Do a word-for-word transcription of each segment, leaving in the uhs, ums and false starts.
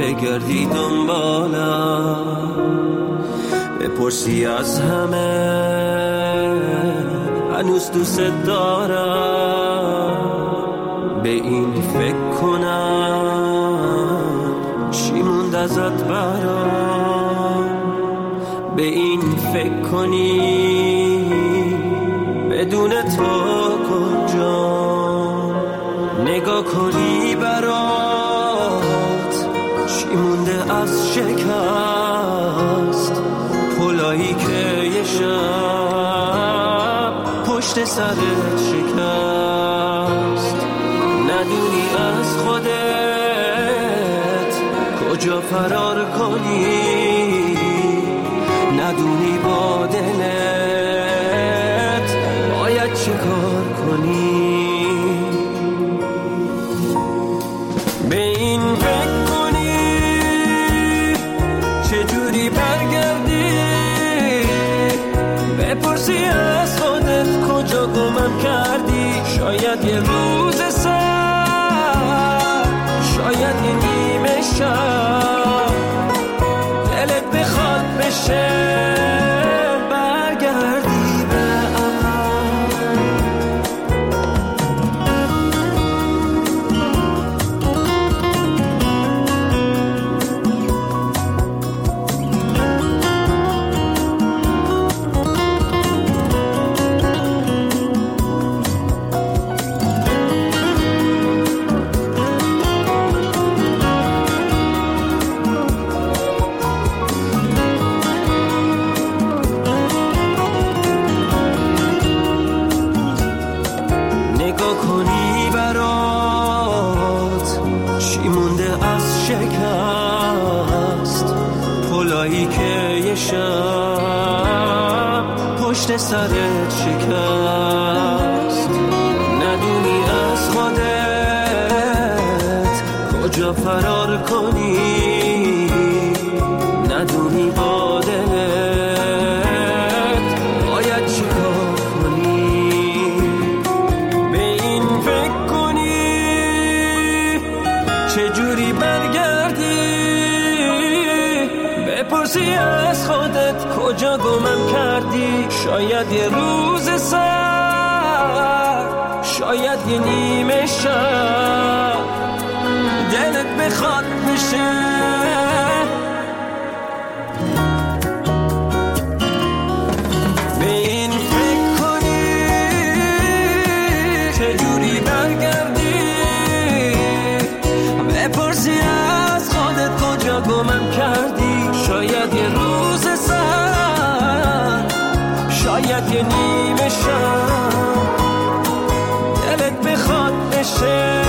بگردی دنبالم، بپرسی از همه هنوز دوست دارم، به این فکر کنم چی موند ازت برام، به این فکر کنی بدون تو کجا، نگاه کنی برات چی مونده از شکست، پلایی که یه شب پشت سرت شکست، ندونی از خودت کجا فرار کنی، ندونی با دلت باید چه کار کنی، به این فکر کنی چجوری برگردی، بپرسی از خودت کجا گمم کردی، شاید یه روز سر، شاید یه نیمه شب دلت بخواد بشه برگردی به سرت شکست، ندونی از خودت کجا فرار کنی، ندونی با دلت باید چی کار کنی، به این فکر کنی چجوری برگردی، بپرسی از خودت کجا گمم کردی، شاید یه روز سر، شاید یه نیمه شب دلت بخواد بشه به این فکر کنی چجوری برگردی، بپرسی از خودت کجا گمم کردی، شاید یه روز سر، شاید یه نیمه شب دلت بخواد بشه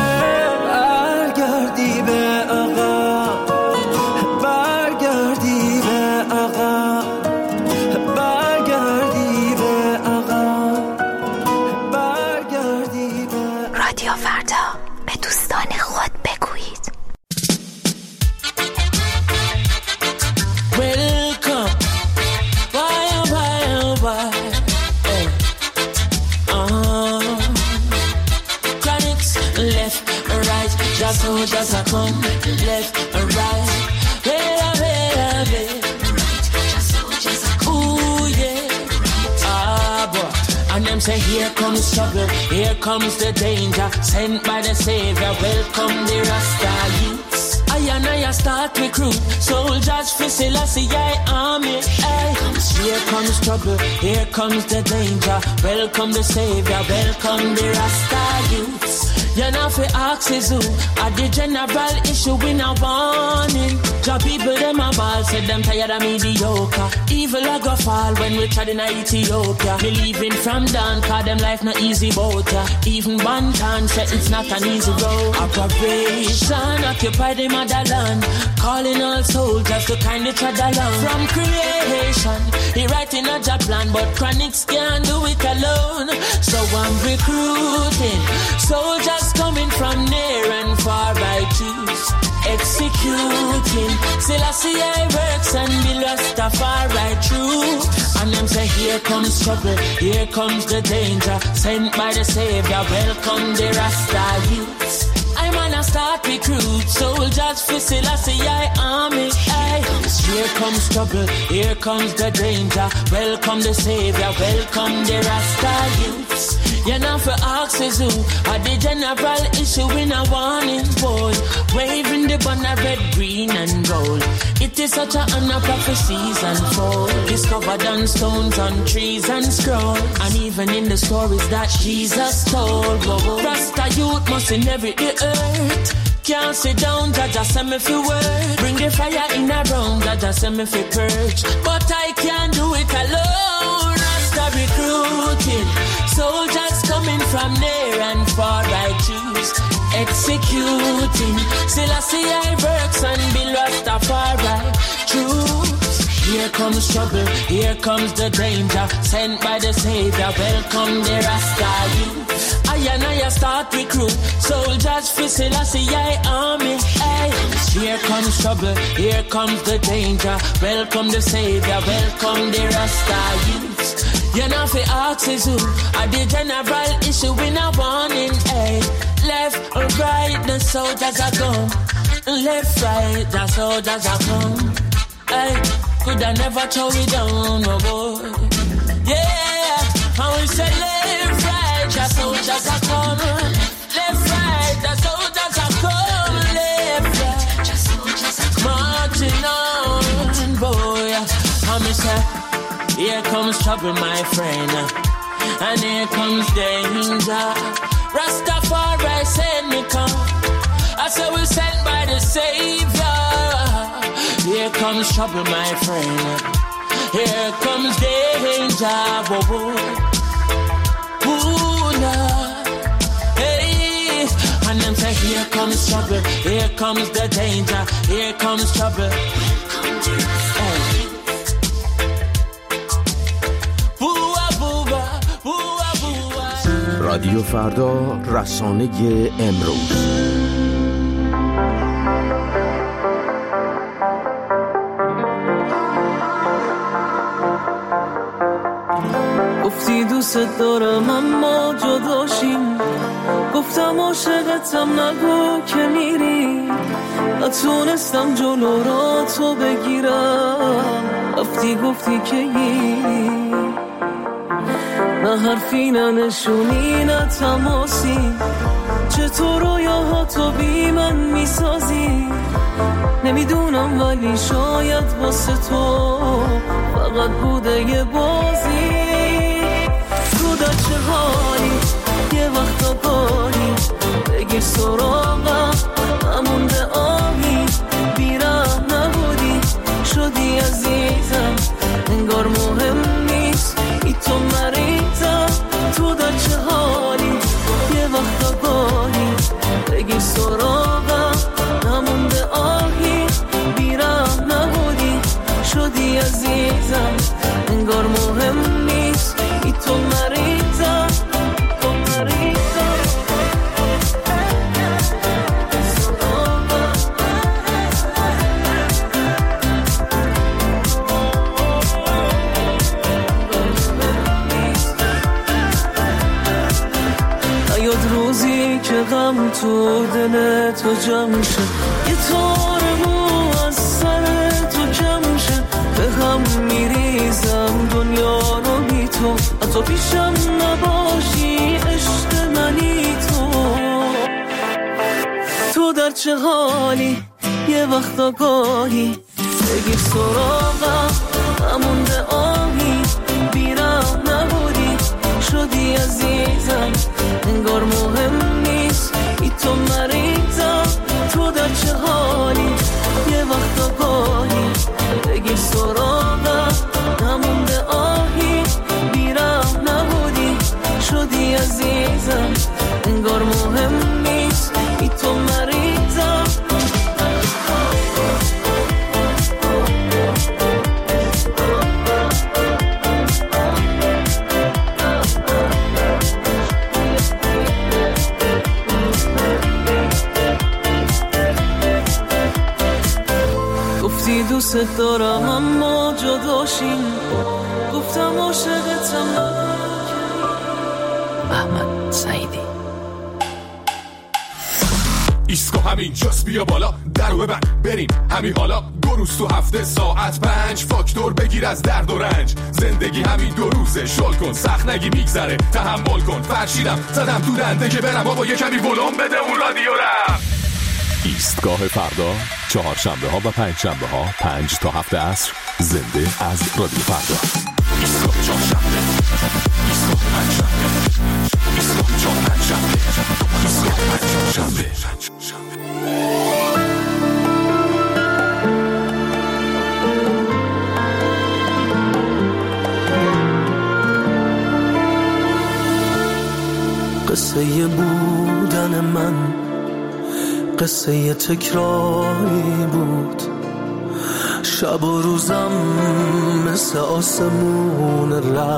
برگردی به عقب، برگردی به عقب، برگردی به عقب، برگردی به رادیو فردا، به دوستان خود بگویید. Soldiers are come left and right. Well, well, well. Soldiers are come. Ooh, yeah. Ah, boy. And them say, here comes trouble, here comes the danger. Sent by the Savior, welcome the Rasta youths. I and I start recruit soldiers for Selassie army. Hey. Here comes trouble, here comes the danger. Welcome the Savior, welcome the Rasta youths. You know fi ask is who at the general issue we now warning. Job people them a ball, said them tired of mediocre. Evil a go fall when we tried in Ethiopia. Believing from down, cause them life not easy boat ya. Even one time said it's not an easy road. Operation occupy the motherland, calling all soldiers to kindly tread along. From creation, he writing a job plan, but Chronics can't do it alone. So I'm recruiting soldiers coming from near and far by choose, executing Selassie I works and the Rastafari truth. And them say here comes trouble, here comes the danger, sent by the Savior, welcome the Rasta youths. I time and I start recruit soldiers for Selassie I army. Ay. Here comes trouble, here comes the danger. Welcome the savior, welcome the Rasta youths. You know for axes who are the general issue in a warning boy. Waving the banner red, green and gold. It is such a honor prophecies unfold. Discovered on stones, on trees and scroll. And even in the stories that Jesus told. Whoa, Rasta youth must inherit the earth. Can't sit down, Jaja send me for word. Bring the fire in a round, Jaja send me for purge. But I can't do it alone. Rasta recruiting soldiers coming from near and far. I choose executing Selassie I works and build Rastafari troops. Here comes trouble, here comes the danger. Sent by the savior, welcome the Rasta youth. I and I start recruit soldiers for Selassie I army. Ay. Here comes trouble, here comes the danger. Welcome the savior, welcome the Rasta youth. You know for axes who are the general issue in a warning. Ay. Left or right, the soldiers are gone. Left, right, the soldiers are gone. Ay. Could I never throw it down, no boy. Yeah, and we say left, right, the soldiers are coming. Left, right, the soldiers are coming. Left, right, the soldiers are marching on, boy. And we say, here comes trouble, my friend, and here comes danger. Rastafari send me come. I say we sent by the Savior. Here comes trouble, my friend. Here comes danger. Whoa, whoa. Ooh, Lord. Hey. And them say, here comes trouble. Here comes the danger. Here comes trouble. Hey. Booah, booah, booah, booah. رادیو فردا، رسانه امروز. گفتی دوست دارم اما جداشیم. گفتم عاشقتم نگو که میری. نتونستم جلو را تو بگیرم. رفتی گفتی که یی. نه حرفی نه نشونی نه تماسی. چطور رویاهاتو بی من میسازی. نمیدونم ولی شاید واسه تو فقط بوده یه بازی. تو در چه حالی یه وقتا گاهی بگیر سراغم. نمونده آهی بیرم نبودی شدی عزیزم. انگار مهم نیست ای تو مریضم. تو در چه حالی یه وقتا گاهی بگیر سراغم. نمونده آهی بیرم نبودی شدی عزیزم. انگار مهم نیست ای تو مریضم. تو مریضم. نیاد روزی که غم تو دل تو جمع شه. یه تار مو از سر تو کم شه. به هم میریزم دنیا رو بی تو. تو پیشم نباشی عشق منی تو. تو در چه حالی یه وقتا گاهی بگیر سراغم. نمونده آهی بیرم نبودی شدی عزیزم. انگار مهم نیست ای تو مریضم. تو در چه حالی یه وقتا گاهی بگیر سراغم. نمونده آهی بیرم نبودی شدی عزیزم. انگار مهم نیست ای تو مریضم. گفتی دوست دارم اما جداشیم. گفتم عاشقتم. احمد سعیدی. ایسکو همین جاست بیا بالا درو ببند بریم همین حالا دو روز تو هفته ساعت پنج فاکتور بگیر از درد و رنج زندگی همین دو روزه شل کن سخت نگی میگذره تحمل کن فرشیدم زدم تو دنده که برم بابا یه کمی ولوم بده اون رادیو رم. ایستگاه فردا چهارشنبه ها و پنج شنبه ها پنج تا هفت عصر زنده از رادیو فردا. ایستگاه چهارشنبه ایستگاه پنج شنبه ایستگاه چهار پنج شنبه ایستگاه پنج شنبه. قصه بودن من قصه تکراری بود شب و روزم مثل آسمون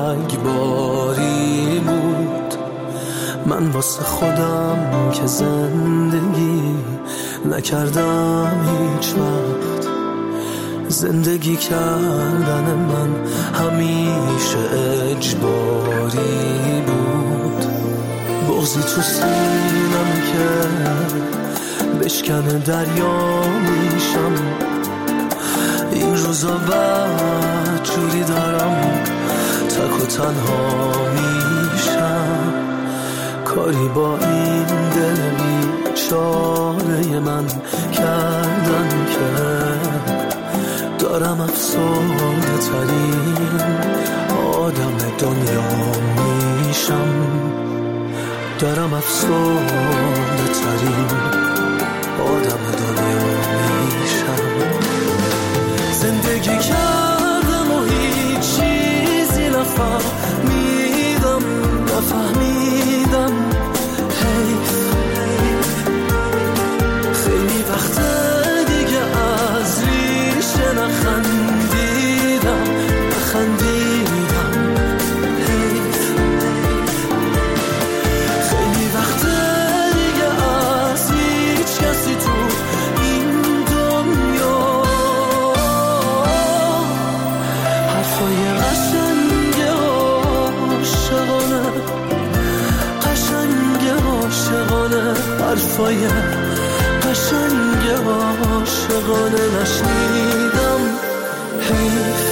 رگباری بود من واسه خودم که زندگی نکردم هیچ وقت زندگی کردن من همیشه اجباری بود بغضی تو سینم که بشکنه دریا میشم این روزا بعد جوری دارم تک و تنها میشم کاری با این دل بیچاره من کردن که دارم افسرده ترین آدم دنیا میشم دارم افسرده ترین آدم دنیا میشم زندگی کردم و هیچ چیزی نفهمیدم نفهمیدم حیف خیلی وقت دیگه از ریشه نخندیدم نخندیدم حیف خیلی وقت دیگه از هیچ کسی تو این دنیا حرفای قشنگ عاشقانه قشنگ عاشقانه حرفای قشنگ عاشقانه نشنیدم حیف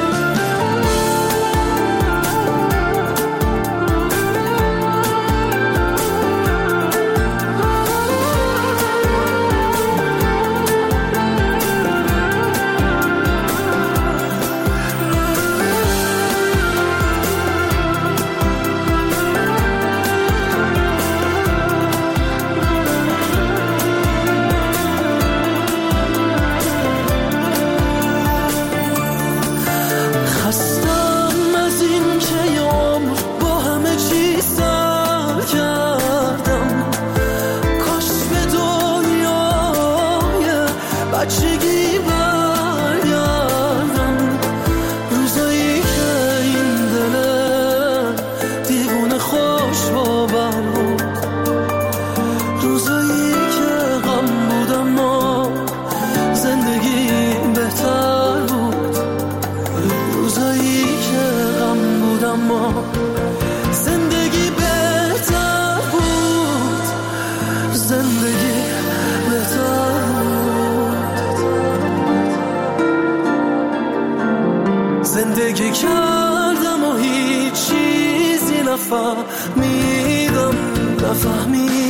بچگی برگردم روزایی که این دل دیوونه خوش باور بود روزایی که غم بودم ما زندگی بهتر بود روزایی که غم بودم ما زندگی بهتر بود زندگی بهتر زندگی کردم و هیچ چیزی نفهمیدم نفهمیدم